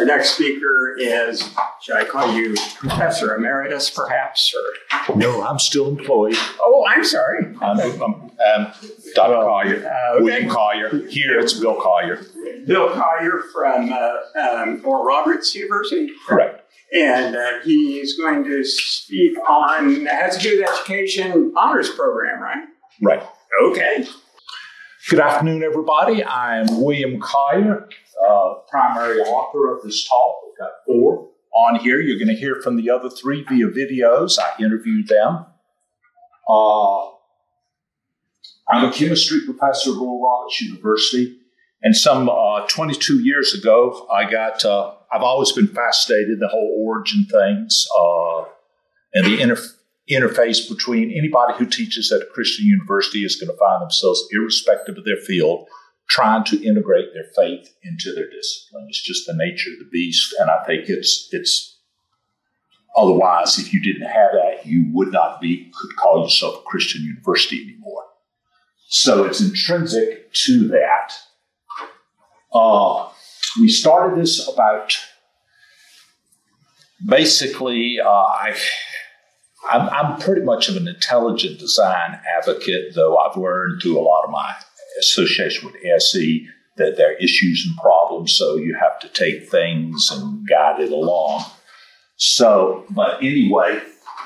Our next speaker is, should I call you Professor Emeritus, perhaps? Or? No, I'm still employed. Oh, I'm sorry. I'm Dr. Collier, okay. William Collier. Here it's Bill Collier. Bill Collier from Oral Roberts University. Correct. And he's going to speak on, has to do with education honors program, right? Right. Okay. Good afternoon, everybody. I'm William Collier, primary author of this talk. We've got 4 on here. You're going to hear from the other 3 via videos. I interviewed them. I'm a chemistry professor at Oral Roberts University. And some 22 years ago, I've always been fascinated the whole origin things and the interface between anybody who teaches at a Christian university is going to find themselves, irrespective of their field, trying to integrate their faith into their discipline. It's just the nature of the beast, and I think it's otherwise, if you didn't have that, you could call yourself a Christian university anymore. So it's intrinsic to that. We started this about, basically, I'm pretty much of an intelligent design advocate, though I've learned through a lot of my association with SE that there are issues and problems, so you have to take things and guide it along. So, but anyway,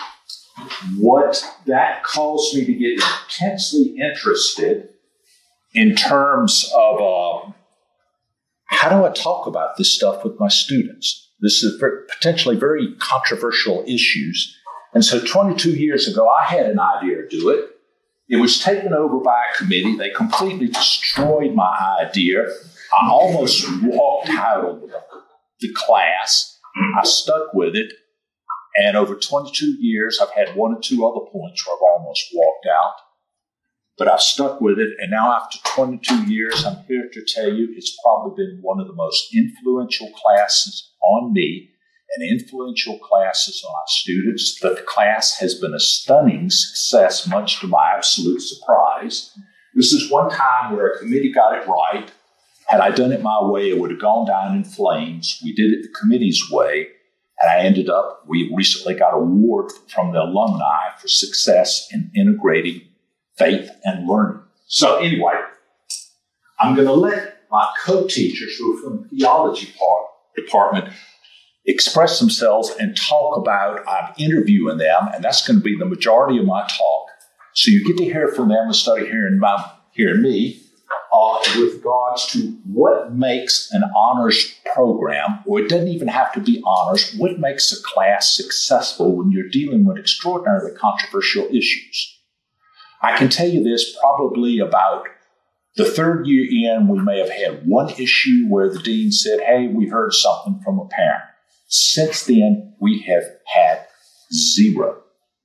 what that caused me to get intensely interested in terms of how do I talk about this stuff with my students? This is potentially very controversial issues. And so 22 years ago, I had an idea to do it. It was taken over by a committee. They completely destroyed my idea. I almost walked out of the class. I stuck with it. And over 22 years, I've had 1 or 2 other points where I've almost walked out. But I've stuck with it. And now after 22 years, I'm here to tell you it's probably been one of the most influential classes on me and influential classes on our students. The class has been a stunning success, much to my absolute surprise. This is one time where a committee got it right. Had I done it my way, it would have gone down in flames. We did it the committee's way. And we recently got an award from the alumni for success in integrating faith and learning. So anyway, I'm going to let my co-teachers who are from the theology department express themselves and talk about, I'm interviewing them, and that's going to be the majority of my talk. So you get to hear from them instead of hearing me with regards to what makes an honors program, or it doesn't even have to be honors, what makes a class successful when you're dealing with extraordinarily controversial issues. I can tell you this, probably about the 3rd year in, we may have had 1 issue where the dean said, hey, we heard something from a parent. Since then, we have had 0,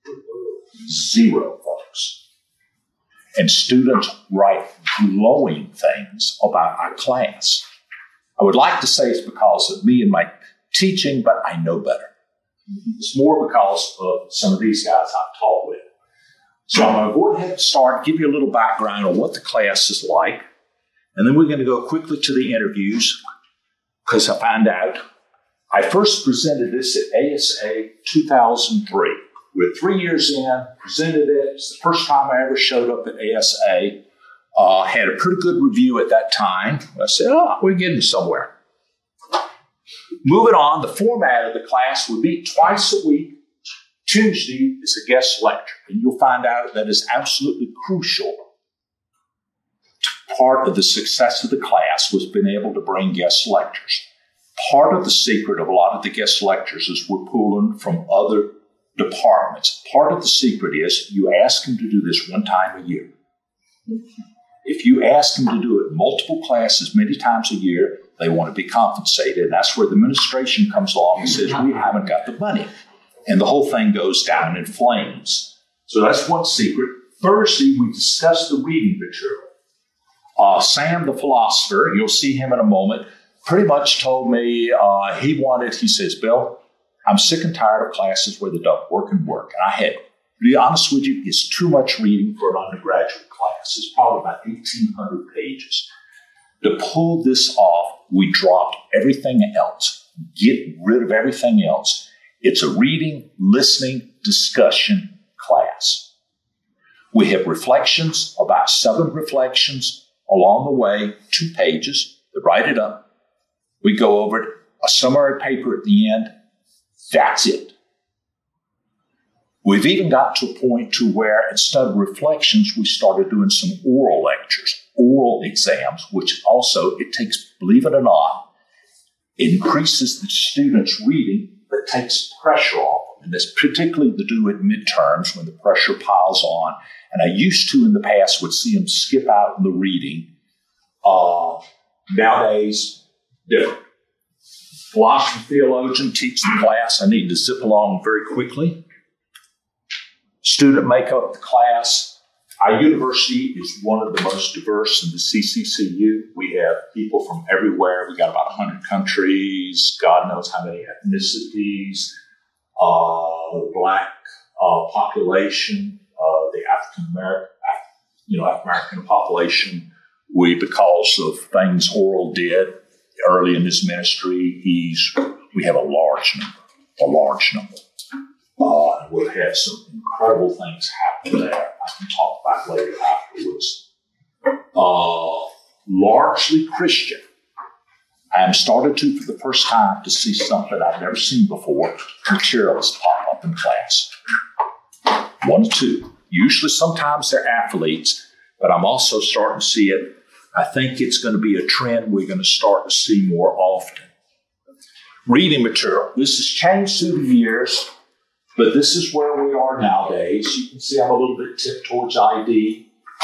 folks. And students write glowing things about our class. I would like to say it's because of me and my teaching, but I know better. It's more because of some of these guys I've taught with. So I'm going to go ahead and start, give you a little background on what the class is like, and then we're going to go quickly to the interviews, because I found out I first presented this at ASA 2003. We're 3 years in, presented it. It's the first time I ever showed up at ASA. Had a pretty good review at that time. I said, we're getting somewhere. Moving on, the format of the class would be twice a week. Tuesday is a guest lecture, and you'll find out that is absolutely crucial. Part of the success of the class was being able to bring guest lectures. Part of the secret of a lot of the guest lectures is we're pulling from other departments. Part of the secret is you ask them to do this 1 time a year. If you ask them to do it multiple classes many times a year, they want to be compensated. And that's where the administration comes along and says, we haven't got the money. And the whole thing goes down in flames. So that's one secret. Thursday, we discuss the reading material. Sam, the philosopher, you'll see him in a moment, pretty much told me he says, Bill, I'm sick and tired of classes where they don't work. And I had, to be honest with you, it's too much reading for an undergraduate class. It's probably about 1,800 pages. To pull this off, we dropped everything else. get rid of everything else. It's a reading, listening, discussion class. We have reflections, about 7 reflections along the way, 2 pages. They write it up. We go over it, a summary paper at the end. That's it. We've even got to a point to where instead of reflections, we started doing some oral lectures, oral exams, which also it takes, believe it or not, increases the students' reading, but takes pressure off them. And that's particularly to do at midterms when the pressure piles on. And I used to in the past would see them skip out in the reading. Nowadays, different. Philosophy theologian teach the class. I need to zip along very quickly. Student makeup of the class. Our university is one of the most diverse in the CCCU. We have people from everywhere. We got about 100 countries, God knows how many ethnicities, Black population, the African American population. Because of things Oral did early in his ministry, we have a large number. We'll have some incredible things happen there. I can talk about later afterwards. Largely Christian. I am started to, for the first time, to see something I've never seen before. Materialists pop up in class. 1 or 2. Usually, sometimes they're athletes, but I'm also starting to see it. I think it's going to be a trend we're going to start to see more often. Reading material. This has changed through the years, but this is where we are nowadays. You can see I'm a little bit tipped towards ID.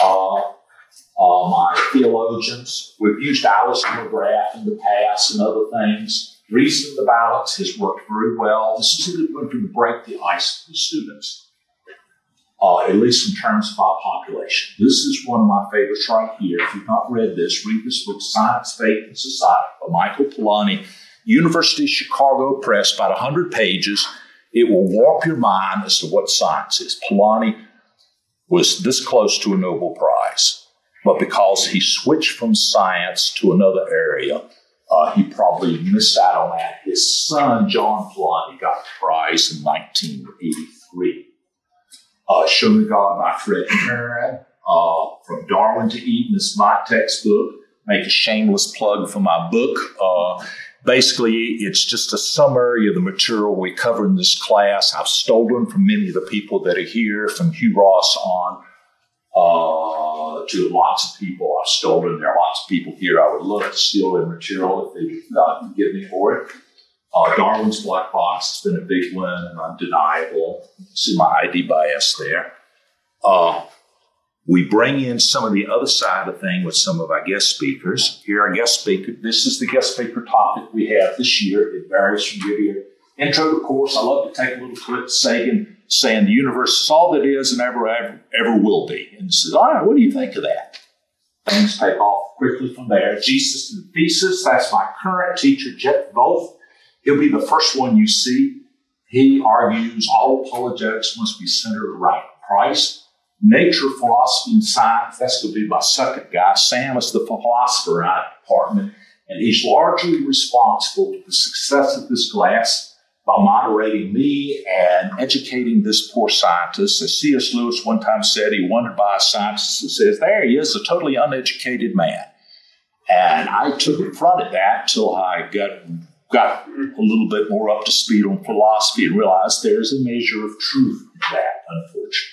My theologians, we've used Alistair McGrath in the past and other things. Reasoning the balance has worked very well. This is a good one to break the ice for the students. At least in terms of our population. This is one of my favorites right here. If you've not read this, read this book, Science, Faith, and Society by Michael Polanyi, University of Chicago Press, about 100 pages. It will warp your mind as to what science is. Polanyi was this close to a Nobel Prize, but because he switched from science to another area, he probably missed out on that. His son, John Polanyi, got the prize in 1983. Show Me God by Fred Kern, From Darwin to Eden is my textbook. Make a shameless plug for my book. Basically, it's just a summary of the material we cover in this class. I've stolen from many of the people that are here, from Hugh Ross on to lots of people I've stolen. There are lots of people here I would love to steal their material if they give me for it. Darwin's Black Box has been a big one and undeniable. See my ID bias there. We bring in some of the other side of the thing with some of our guest speakers. Here are guest speakers. This is the guest speaker topic we have this year. It varies from year to year. Intro to course, I love to take a little clip, saying the universe is all that is and ever will be. And says, all right, what do you think of that? Things take off quickly from there. Jesus and the Thesis, that's my current teacher, Jeff Volf. He'll be the first one you see. He argues all apologetics must be centered around Christ. Nature, philosophy, and science, that's going to be my second guy. Sam is the philosopher in our department, and he's largely responsible for the success of this class by moderating me and educating this poor scientist. As C.S. Lewis one time said, he wondered by a scientist who says, there he is, a totally uneducated man. And I took in front of that until I got a little bit more up to speed on philosophy and realized there's a measure of truth in that, unfortunately.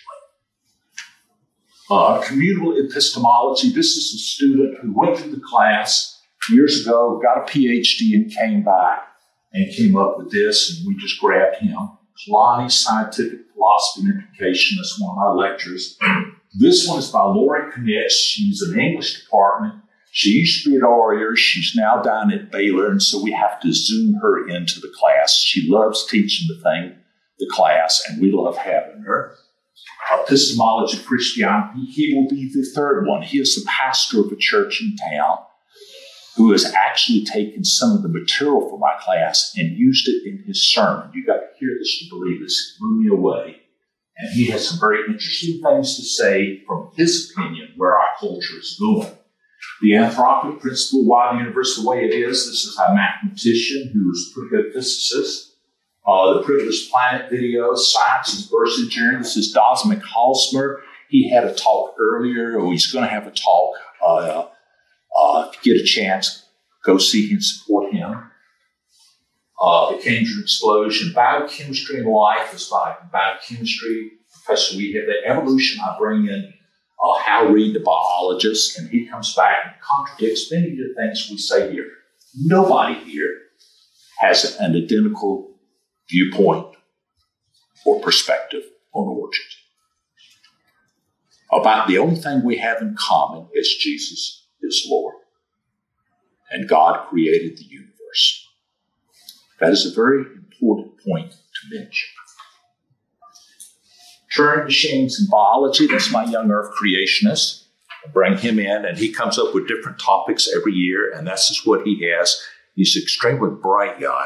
Communal epistemology. This is a student who went through the class years ago, got a PhD, and came back and came up with this, and we just grabbed him. Polanyi, Scientific Philosophy and Implication. That's one of my lectures. This one is by Lori Knitz. She's in the English department. She used to be at Orier. She's now down at Baylor, and so we have to Zoom her into the class. She loves teaching the class, and we love having her. Epistemology of Christianity. He will be the third one. He is the pastor of a church in town who has actually taken some of the material from my class and used it in his sermon. You got to hear this to believe this. It blew me away. And he has some very interesting things to say from his opinion where our culture is going. The anthropic principle, why the universe the way it is. This is a mathematician who was a pretty good physicist. The Privileged Planet video, Science is Verse Engineering. This is Cosmic Halsmer. He had a talk earlier, or he's going to have a talk. If you get a chance, go see him, support him. The Cambridge Explosion, Biochemistry and Life is by Biochemistry Professor. We have the Evolution. I bring in Hal Reed, the biologist, and he comes back and contradicts many of the things we say here. Nobody here has an identical viewpoint or perspective on origins. About the only thing we have in common is Jesus is Lord, and God created the universe. That is a very important point to mention. Turing machines in biology, that's my young earth creationist. I bring him in, and he comes up with different topics every year, and that's just what he has. He's an extremely bright guy.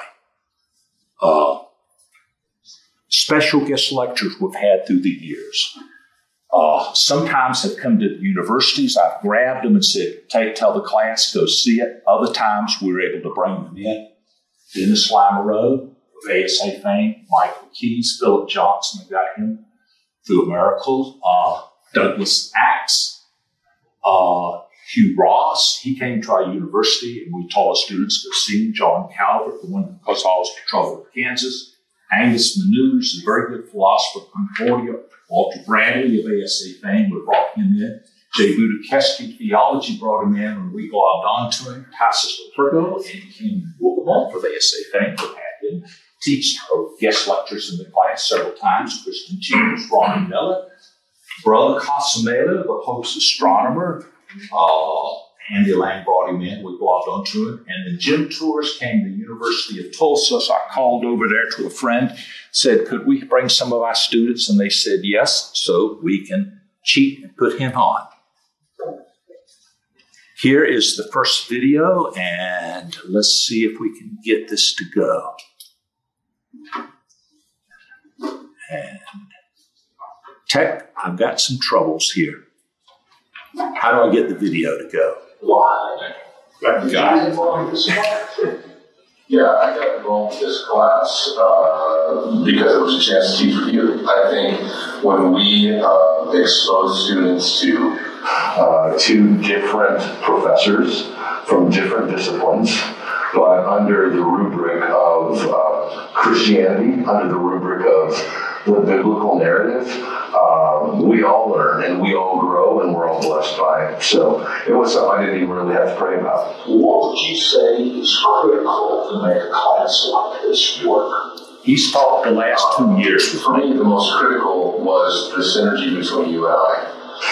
Special guest lectures we've had through the years. Sometimes have come to universities. I've grabbed them and said, tell the class, go see it. Other times we were able to bring them in. Dennis Lamoureux of ASA fame, Michael Keyes, Philip Johnson, I got him through a miracle. Douglas Axe, Hugh Ross, he came to our university and we taught our students to sing. John Calvert, the one who caused all this trouble in Kansas. Angus Manouche, a very good philosopher from Concordia. Walter Bradley of ASA fame, we brought him in. Jay Budakeski, theology, brought him in, and we globbed onto him. Tassis Lapergo and Ken Wilkemont of ASA fame, we had him teach or guest lectures in the class several times. Kristen Chambers, Ronnie Miller, Brother Casamela, the host astronomer. Andy Lang brought him in. We globbed onto him. And then Jim Tours came to the University of Tulsa. So I called over there to a friend, said, could we bring some of our students? And they said, yes, so we can cheat and put him on. Here is the first video, and let's see if we can get this to go. And tech, I've got some troubles here. How do I get the video to go? Why? Got it. Yeah, I got involved in this class because it was a chance to teach with you. I think when we expose students to two different professors from different disciplines, but under the rubric of Christianity, under the rubric of the biblical narrative, we all learn and we all grow and we're all blessed by it. So it was something I didn't even really have to pray about. What would you say is critical to make a class like this work? He's taught the last 2 years. For me, the most critical was the synergy between you and I.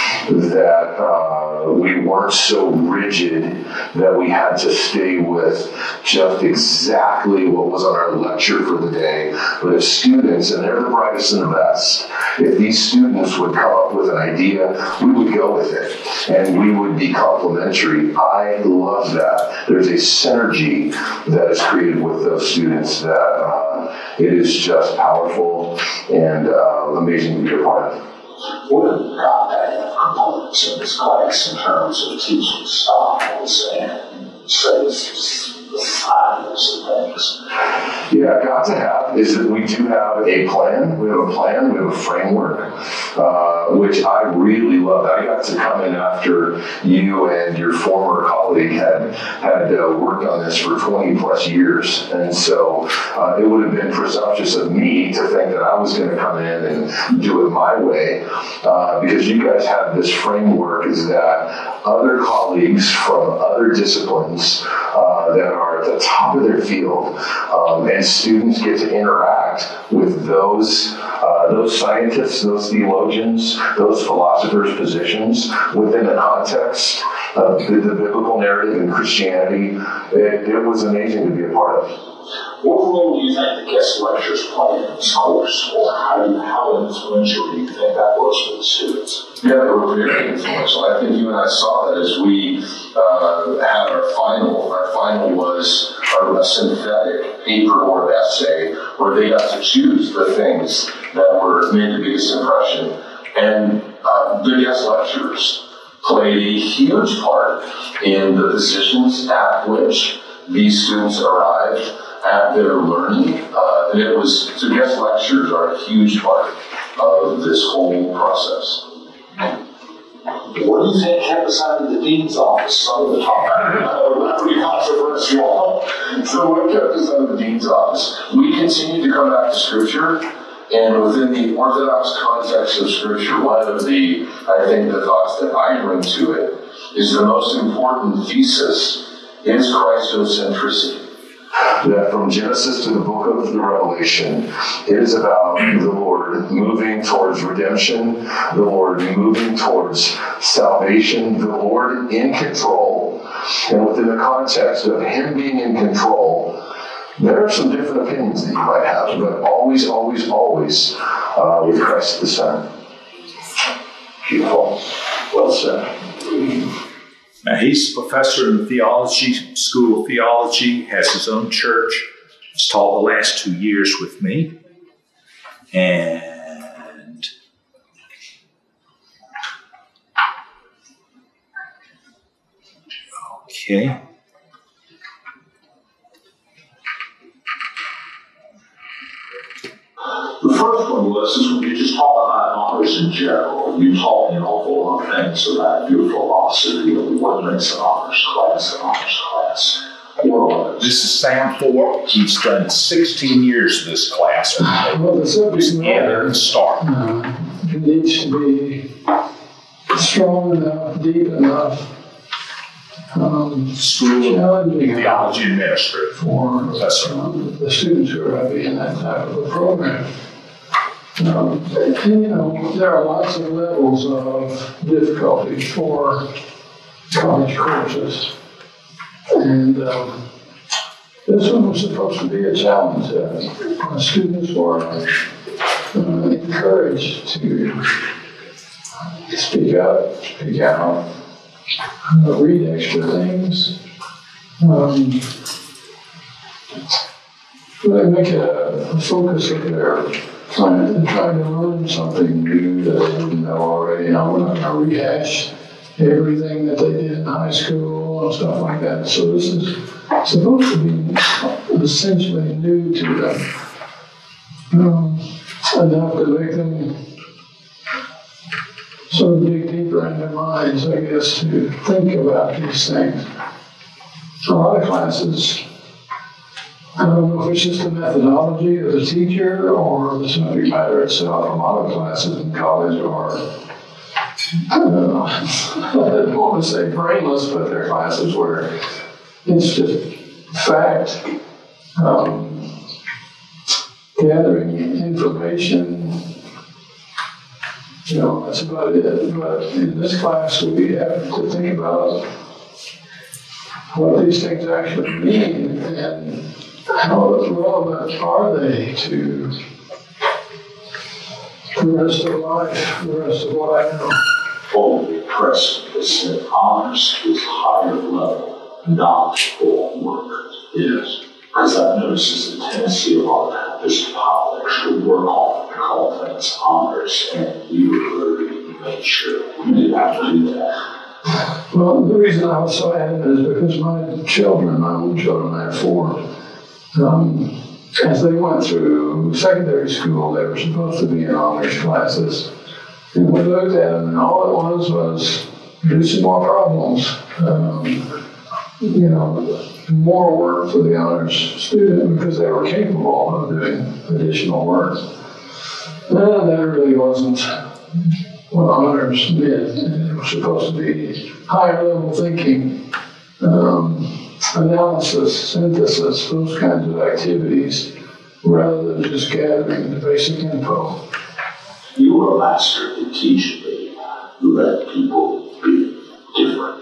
That we weren't so rigid that we had to stay with just exactly what was on our lecture for the day. But if students, and they're the brightest and the best, if these students would come up with an idea, we would go with it and we would be complimentary. I love that. There's a synergy that is created with those students that it is just powerful and amazing to be a part of. What are the components of this class in terms of teaching styles and the finals and things? Yeah, got to have is that we do have a plan. We have a plan. We have a framework, which I really loved. I got to come in after you and your former colleague had worked on this for 20 plus years, and so it would have been presumptuous of me to think that I was going to come in and do it my way, because you guys have this framework is that other colleagues from other disciplines that are at the top of their field, and students get to interact with those scientists, those theologians, those philosophers' positions within the context of the biblical narrative and Christianity. It was amazing to be a part of. What role do you think the guest lectures play in this course, or how influential do you think that was for the students? Yeah, they were very influential. I think you and I saw that as we had our final. Our final was a synthetic paper or essay where they got to choose the things that made the biggest impression. And the guest lecturers played a huge part in the positions at which these students arrived at their learning. And it was, so guest lectures are a huge part of this whole process. What do you think kept us out of the dean's office? Some of the top, pretty controversial. So what kept us out of the dean's office? We continue to come back to Scripture, and within the Orthodox context of Scripture, one of the, I think, the thoughts that I bring to it is the most important thesis is Christocentricity. That from Genesis to the book of the Revelation, it is about the Lord moving towards redemption, the Lord moving towards salvation, the Lord in control. And within the context of Him being in control, there are some different opinions that you might have, but always, always, always with Christ the Son. Beautiful. Well said. Now, he's a professor in the theology, School of Theology, has his own church. He's taught the last 2 years with me. And okay. The first one was, is when you just talk about honors in general. You taught me an awful lot of things about your philosophy of what makes an honors class an honors class. This is Sam Thorpe. He's done 16 years of this class. Well, the subject matter Start. Needs to be strong enough, deep enough, School of challenging Theology and Ministry. for Professor. the students who are going to be in that type of a program. And, there are lots of levels of difficulty for college courses. And this one was supposed to be a challenge. Students were encouraged to speak up, speak out, read extra things, really make it a focus of their trying to learn something new that they didn't know already. I'm not going to rehash everything that they did in high school and stuff like that. So this is supposed to be essentially new to them, enough to make them sort of dig deeper in their minds, I guess, to think about these things. A lot of classes, I don't know if it's just the methodology of the teacher or the subject matter itself. A lot of classes in college are, I don't want to say brainless, but they're classes where it's just fact, gathering information. That's about it. But in this class, we have to think about what these things actually mean and how relevant are they to the rest of life, the rest of what I know. Totally impressive is that honors is higher level, not full work. Yes. Because I've noticed there's a tendency of our episcopalics to work on and call things honors, and you really made sure we didn't have to do that. Well, the reason I was so adamant is because my own children, I have 4, as they went through secondary school, they were supposed to be in honors classes. And we looked at them, and all it was do some more problems. More work for the honors student because they were capable of doing additional work. And that really wasn't what honors meant. It was supposed to be higher level thinking, analysis, synthesis, those kinds of activities, rather than just gathering the basic info. You were a master at teaching me to let people be different.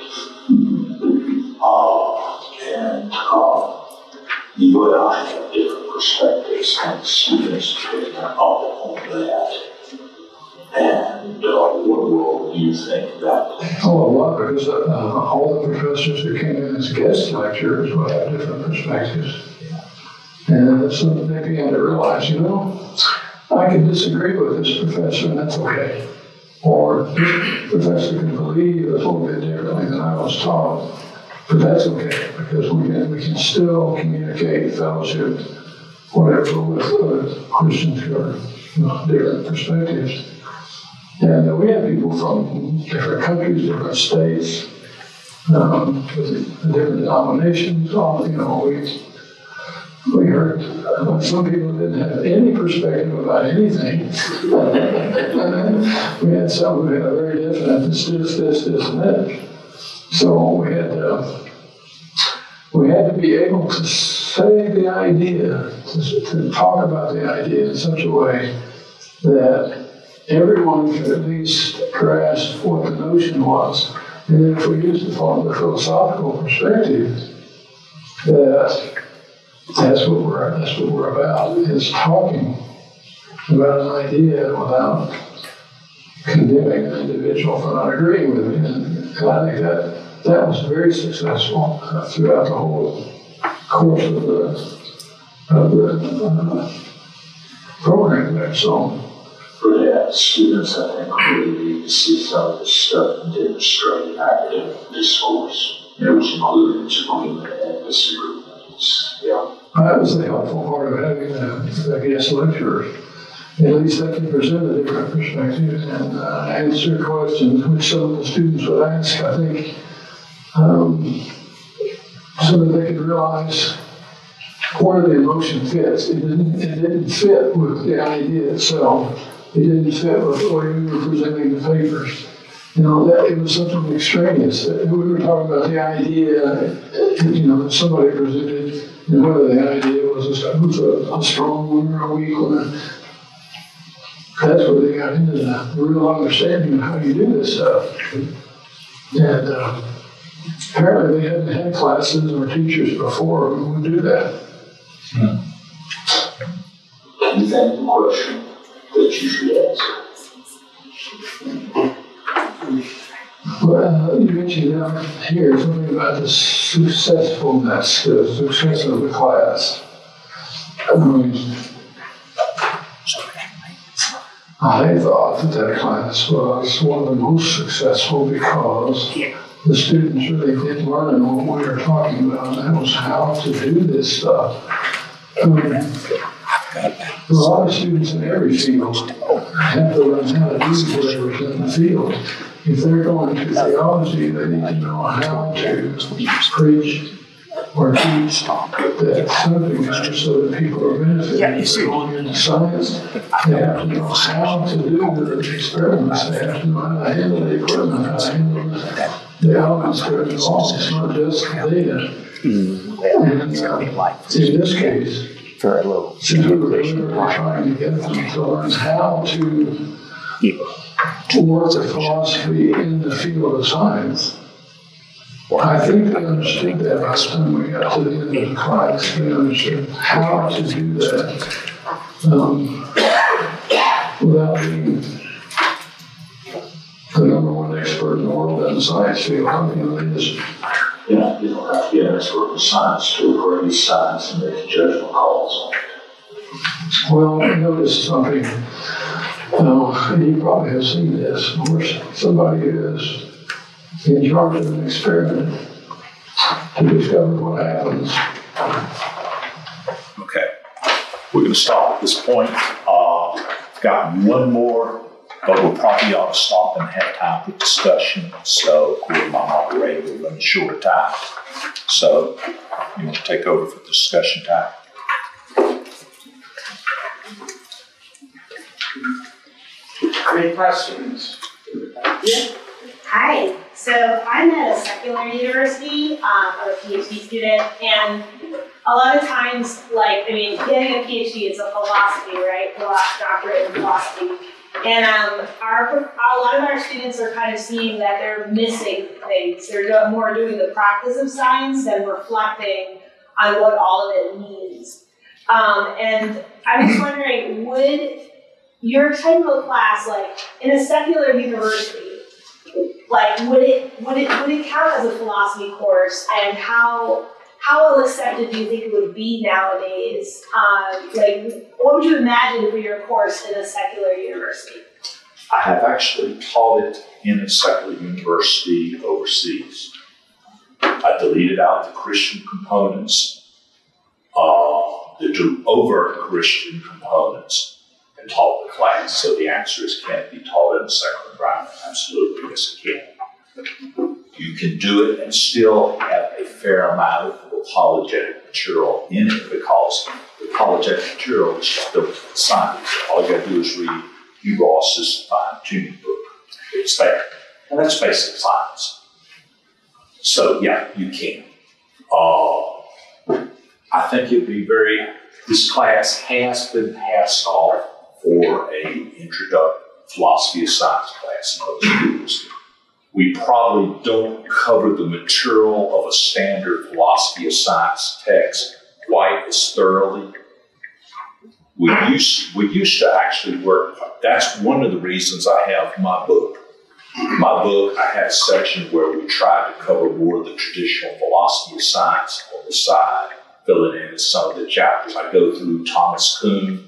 You and I have different perspectives, and students pick up on that. And what role do you think that plays? Oh, a lot, because all the professors who came in as guest lecturers will have different perspectives. And so they began to realize, I can disagree with this professor, and that's okay. or this professor can believe a little bit differently than I was taught. But that's okay, because we can still communicate, fellowship, whatever, with other Christians who are different perspectives. And we have people from different countries, different states, with different denominations. All we heard some people didn't have any perspective about anything. We had some who had a very definite this, and that. So we had to be able to say the idea, to talk about the idea in such a way that everyone could at least grasp what the notion was. And then if we use the philosophical perspective, that's what we're about, is talking about an idea without condemning an individual for not agreeing with me. And I think that was very successful throughout the whole course of the program there. So, yeah, students, I think, really need to see some of this stuff and demonstrate in academic discourse, which includes agreement and disagreement. Yeah. That was the helpful part of having a guest lecturer. At least they can present a different perspective and answer questions which some of the students would ask, I think, so that they could realize where the emotion fits. It didn't fit with the idea itself. It didn't fit with the way we were presenting the papers. That it was something extraneous. We were talking about the idea, that somebody presented, and whether the idea was a strong one or a weak one. That's where they got into the real understanding of how you do this stuff. And apparently they hadn't had classes or teachers before who would do that. Can you think of a question that you should answer? Well, you mentioned down here something about the successfulness, the success of the class. I thought that class was one of the most successful because the students really did learn what we were talking about, and that was how to do this stuff. There are a lot of students in every field have to learn how to do whatever's in the field. If they're going to theology, they need to know how to preach or teach that subject matter so that people are benefiting. If they're going into science, they have to know how to do the experiments. They have to know how to handle the equipment, how to handle the elements that are involved. It's not just data. And in this case, since we were really trying to get them to learn how to work with philosophy in the field of science, I think they understood that by the time we got to the end of the class. They understood how to do that without being the number one expert in the world in the science field. They just You don't have to be an expert in science to appraise science and make judgment calls on it. Well, I noticed something, and you probably have seen this, where somebody is in charge of an experiment to discover what happens. Okay, we're going to stop at this point. Got one more, but we probably ought to stop and have time for discussion. So, my moderator will run short of time. So, you want to take over for discussion time? Any questions? Hi. So I'm at a secular university, I'm a PhD student, and a lot of times, getting a PhD is a philosophy, right? Doctorate in philosophy. And a lot of our students are kind of seeing that they're missing things. They're more doing the practice of science than reflecting on what all of it means. And I was wondering, would your type of class, in a secular university, would it count as a philosophy course, and how well accepted do you think it would be nowadays? What would you imagine for your course in a secular university? I have actually taught it in a secular university overseas. I deleted out the Christian components, the overt Christian components, and taught the class. So the answer is, can it be taught in a secular environment? Absolutely, yes it can. You can do it and still have a fair amount of apologetic material in it, because the apologetic material is just built for science. All you got to do is read Hugh Ross's fine-tuning book. It's there. And that's basic science. So, yeah, you can. I think it'd be this class has been passed off for an introductory philosophy of science class in other schools. We probably don't cover the material of a standard philosophy of science text quite as thoroughly. We used to actually work. That's one of the reasons I have my book. My book, I had a section where we tried to cover more of the traditional philosophy of science on the side, filling in some of the chapters. I go through Thomas Kuhn,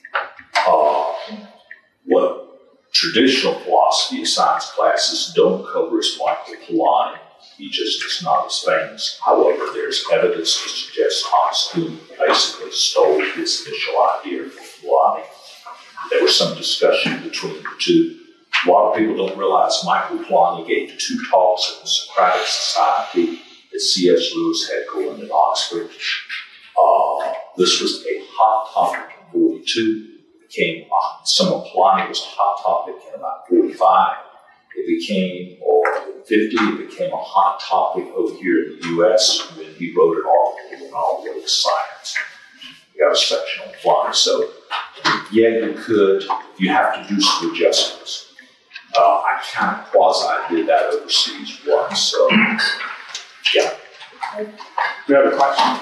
what traditional philosophy of science classes don't cover is Michael Polanyi. He just is not as famous. However, there's evidence to suggest Thomas Kuhn basically stole his initial idea from Polanyi. There was some discussion between the two. A lot of people don't realize Michael Polanyi gave 2 talks at the Socratic Society that C.S. Lewis had going at Oxford. This was a hot topic in 42. Some of Polanyi was a hot topic in about 45. It became, or 50, it became a hot topic over here in the U.S. when he wrote an article in All World Science. We got a section on Polanyi. So, yeah, you have to do some adjustments. I kind of quasi did that overseas once, so, yeah. We have a question.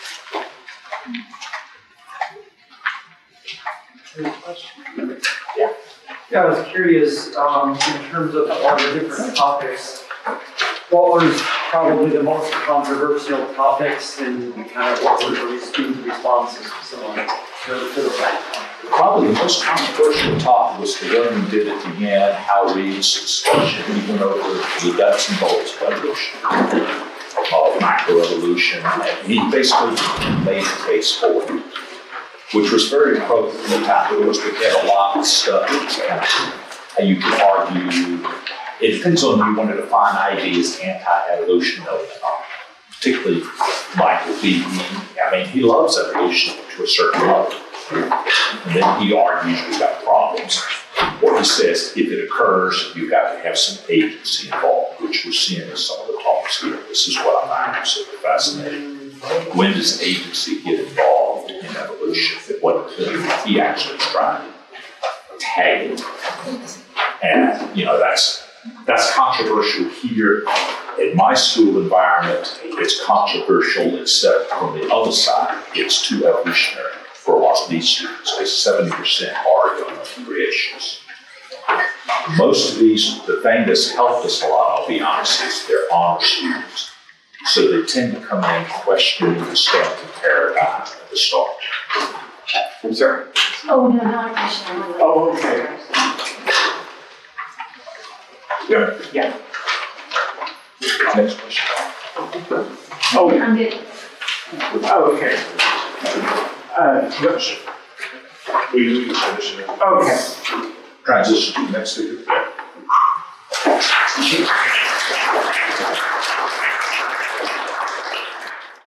Yeah, I was curious, in terms of all the different topics, what was probably the most controversial topics and kind of what were the student responses to the platform? Probably the most controversial topic was the one we did at the end, Hal Reid's discussion. He went over the nuts and bolts of evolution, of macroevolution, and he basically made a case for it, which was very appropriate at the time. Because we had a lot of stuff how you could argue. It depends on if you want to define ideas anti-evolution or not. Particularly Michael Behe. I mean, he loves evolution to a certain level. And then he argues we've got problems. Or he says if it occurs, you've got to have some agency involved, which we're seeing in some of the talks here. This is what I find absolutely fascinating. When does agency get involved in evolution? What he actually is trying to tag it. And, that's controversial here. In my school environment, it's controversial, except from the other side, it's too evolutionary for a lot of these students. 70% are young creationists. Most of these, the thing that's helped us a lot, I'll be honest, is they're honor students. So they tend to come in questioning the standard paradigm at the start. I'm sorry. Oh, no, not a question. Oh, okay. Yeah. Next question. Oh, I'm good. oh, okay. We transition. Okay. Transition to the next speaker.